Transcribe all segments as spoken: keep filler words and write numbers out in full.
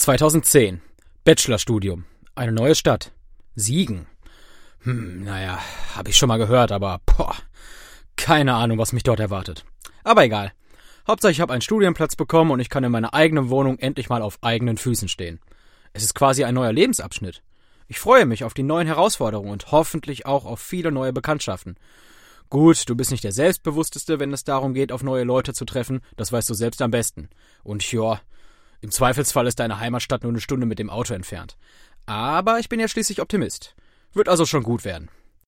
zweitausendzehn. Bachelorstudium. Eine neue Stadt. Siegen. Hm, naja, hab ich schon mal gehört, aber boah, keine Ahnung, was mich dort erwartet. Aber egal. Hauptsache, ich habe einen Studienplatz bekommen und ich kann in meiner eigenen Wohnung endlich mal auf eigenen Füßen stehen. Es ist quasi ein neuer Lebensabschnitt. Ich freue mich auf die neuen Herausforderungen und hoffentlich auch auf viele neue Bekanntschaften. Gut, du bist nicht der Selbstbewussteste, wenn es darum geht, auf neue Leute zu treffen, das weißt du selbst am besten. Und ja, im Zweifelsfall ist deine Heimatstadt nur eine Stunde mit dem Auto entfernt. Aber ich bin ja schließlich Optimist. Wird also schon gut werden.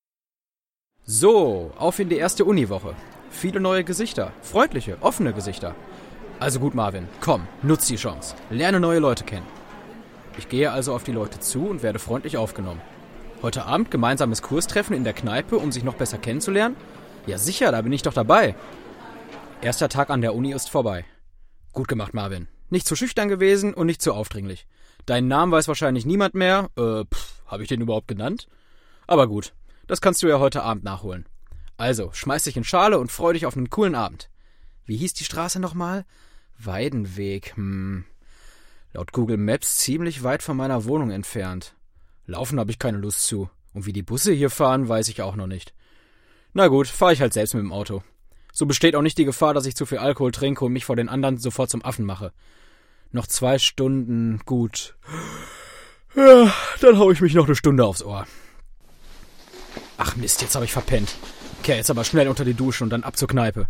So, auf in die erste Uniwoche. Viele neue Gesichter, freundliche, offene Gesichter. Also gut, Marvin, komm, nutz die Chance. Lerne neue Leute kennen. Ich gehe also auf die Leute zu und werde freundlich aufgenommen. Heute Abend gemeinsames Kurstreffen in der Kneipe, um sich noch besser kennenzulernen? Ja sicher, da bin ich doch dabei. Erster Tag an der Uni ist vorbei. Gut gemacht, Marvin. Nicht zu schüchtern gewesen und nicht zu aufdringlich. Deinen Namen weiß wahrscheinlich niemand mehr. Äh, pff, habe ich den überhaupt genannt? Aber gut, das kannst du ja heute Abend nachholen. Also, schmeiß dich in Schale und freu dich auf einen coolen Abend. Wie hieß die Straße nochmal? Weidenweg, hm. Laut Google Maps ziemlich weit von meiner Wohnung entfernt. Laufen habe ich keine Lust zu. Und wie die Busse hier fahren, weiß ich auch noch nicht. Na gut, fahre ich halt selbst mit dem Auto. So besteht auch nicht die Gefahr, dass ich zu viel Alkohol trinke und mich vor den anderen sofort zum Affen mache. Noch zwei Stunden, gut. Ja, dann hau ich mich noch eine Stunde aufs Ohr. Ach Mist, jetzt habe ich verpennt. Okay, jetzt aber schnell unter die Dusche und dann ab zur Kneipe.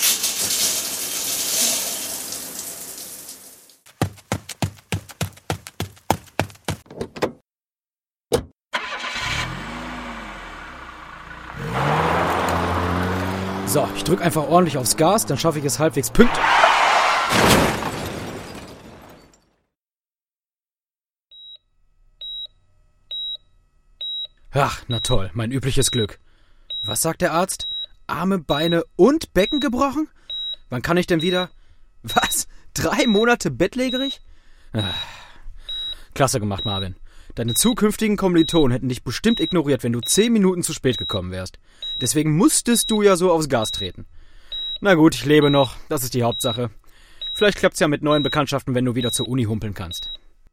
So, ich drück einfach ordentlich aufs Gas, dann schaffe ich es halbwegs pünktlich. Ach, na toll, mein übliches Glück. Was sagt der Arzt? Arme, Beine und Becken gebrochen? Wann kann ich denn wieder... Was? Drei Monate bettlägerig? Ach, klasse gemacht, Marvin. Deine zukünftigen Kommilitonen hätten dich bestimmt ignoriert, wenn du zehn Minuten zu spät gekommen wärst. Deswegen musstest du ja so aufs Gas treten. Na gut, ich lebe noch, das ist die Hauptsache. Vielleicht klappt's ja mit neuen Bekanntschaften, wenn du wieder zur Uni humpeln kannst.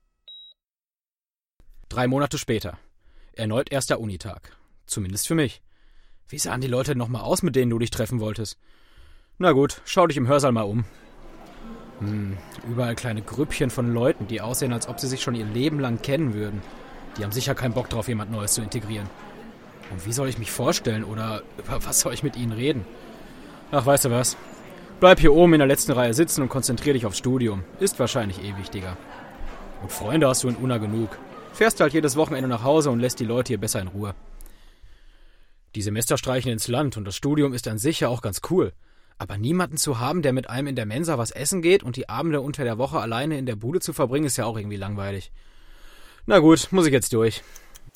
Drei Monate später. Erneut erster Unitag. Zumindest für mich. Wie sahen die Leute nochmal aus, mit denen du dich treffen wolltest? Na gut, schau dich im Hörsaal mal um. Hm, überall kleine Grüppchen von Leuten, die aussehen, als ob sie sich schon ihr Leben lang kennen würden. Die haben sicher keinen Bock drauf, jemand Neues zu integrieren. Und wie soll ich mich vorstellen oder über was soll ich mit ihnen reden? Ach, weißt du was? Bleib hier oben in der letzten Reihe sitzen und konzentrier dich aufs Studium. Ist wahrscheinlich eh wichtiger. Und Freunde hast du in Unna genug. Fährst halt jedes Wochenende nach Hause und lässt die Leute hier besser in Ruhe. Die Semester streichen ins Land und das Studium ist an sich ja auch ganz cool. Aber niemanden zu haben, der mit einem in der Mensa was essen geht und die Abende unter der Woche alleine in der Bude zu verbringen, ist ja auch irgendwie langweilig. Na gut, muss ich jetzt durch.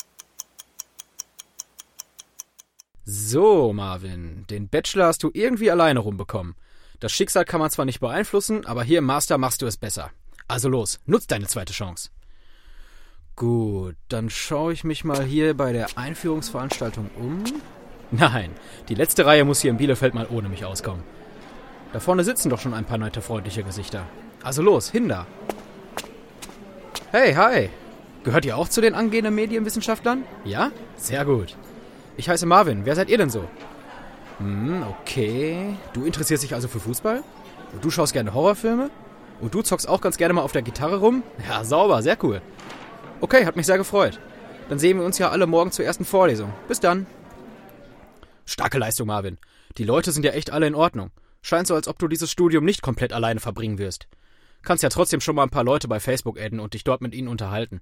So, Marvin, den Bachelor hast du irgendwie alleine rumbekommen. Das Schicksal kann man zwar nicht beeinflussen, aber hier im Master machst du es besser. Also los, nutz deine zweite Chance. Gut, dann schaue ich mich mal hier bei der Einführungsveranstaltung um. Nein, die letzte Reihe muss hier in Bielefeld mal ohne mich auskommen. Da vorne sitzen doch schon ein paar nette, freundliche Gesichter. Also los, hin da. Hey, hi. Gehört ihr auch zu den angehenden Medienwissenschaftlern? Ja? Sehr gut. Ich heiße Marvin. Wer seid ihr denn so? Hm, okay. Du interessierst dich also für Fußball? Und du schaust gerne Horrorfilme? Und du zockst auch ganz gerne mal auf der Gitarre rum? Ja, sauber, sehr cool. Okay, hat mich sehr gefreut. Dann sehen wir uns ja alle morgen zur ersten Vorlesung. Bis dann. Starke Leistung, Marvin. Die Leute sind ja echt alle in Ordnung. Scheint so, als ob du dieses Studium nicht komplett alleine verbringen wirst. Kannst ja trotzdem schon mal ein paar Leute bei Facebook adden und dich dort mit ihnen unterhalten.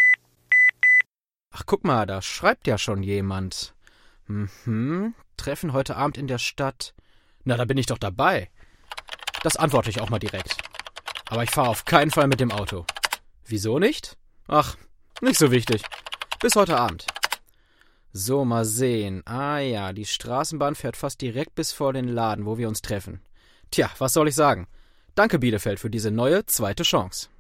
Ach, guck mal, da schreibt ja schon jemand. Mhm, Treffen heute Abend in der Stadt. Na, da bin ich doch dabei. Das antworte ich auch mal direkt. Aber ich fahre auf keinen Fall mit dem Auto. Wieso nicht? Ach, nicht so wichtig. Bis heute Abend. So, mal sehen. Ah ja, die Straßenbahn fährt fast direkt bis vor den Laden, wo wir uns treffen. Tja, was soll ich sagen? Danke, Bielefeld, für diese neue, zweite Chance.